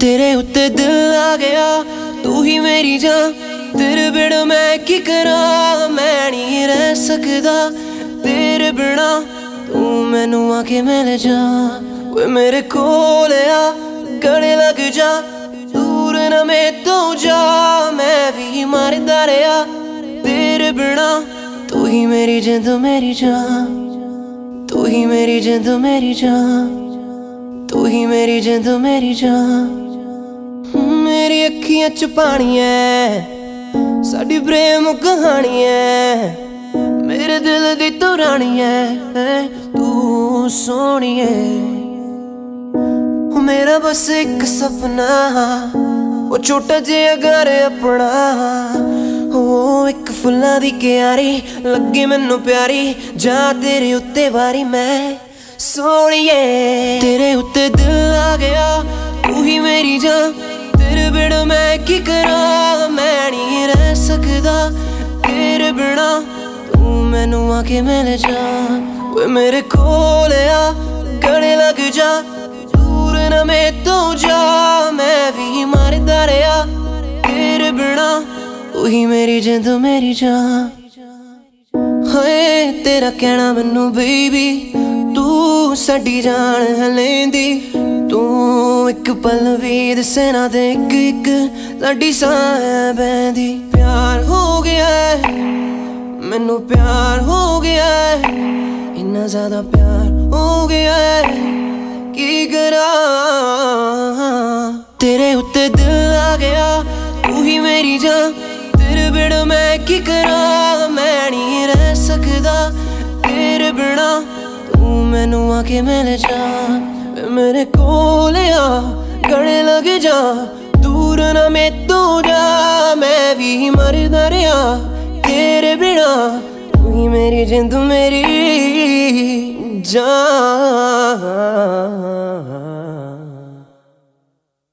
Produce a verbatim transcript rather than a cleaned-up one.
तेरे उत्ते दिल आ गया, तू ही मेरी जान। तेरे बिना मैं की करा, मैं नहीं रह सकदा तेरे बिना। तू मैनू आके मिल जा, वे मेरे कोल आ, गले लग जा। दूर ना मैं तो जा, मैं भी मरदा रहा तेरे बिना। तू ही मेरी जिंद मेरी जान, तू ही मेरी जिंद मेरी जान, तू ही मेरी जिंद मेरी जान। मेरी अखियां च पानी है, साडी प्रेम कहानी है। मेरे दिल दी तू रानी है, तू सोहनी है। मेरा बस एक सपना, वो छोटा जिहा घर अपना। वो एक फुल्लां दी क्यारी लगे मैनू प्यारी। जा तेरे उत्ते वारी मैं सोहणीए, तेरे उत्ते दिल आ गया, तू ही मेरी जान। तेरे बिना मैं की करा, मैं नहीं रह सकदा तेरे बिना। तू मैनू आके मिल जा, वे मेरे कोल आ, गले लग जा। दूर ना मैं तो जा, मैं भी मरदा रहा तेरे बिना। तू ही मेरी जिंद मेरी जान। हाय तेरा कहना मैनू बेबी, तू साडी जान है लेंदी। तू एक पल भी दसे ना दे, इक इक साडी साह बहंदी। प्यार हो गया है मैनू, प्यार हो गया है, इन्ना ज्यादा प्यार हो गया है की करा। तेरे उत्ते दिल आ गया, तू ही मेरी जान। तेरे बिना मैं की करा, मैं नहीं रह सकदा तेरे बिना। तू मैनू आके मिल जा, मेरे कोल आ, गले लग जा। दूर ना मैं तो जा, मैं भी मरदा रहा तेरे बिना। तू ही मेरी जिंद मेरी जान।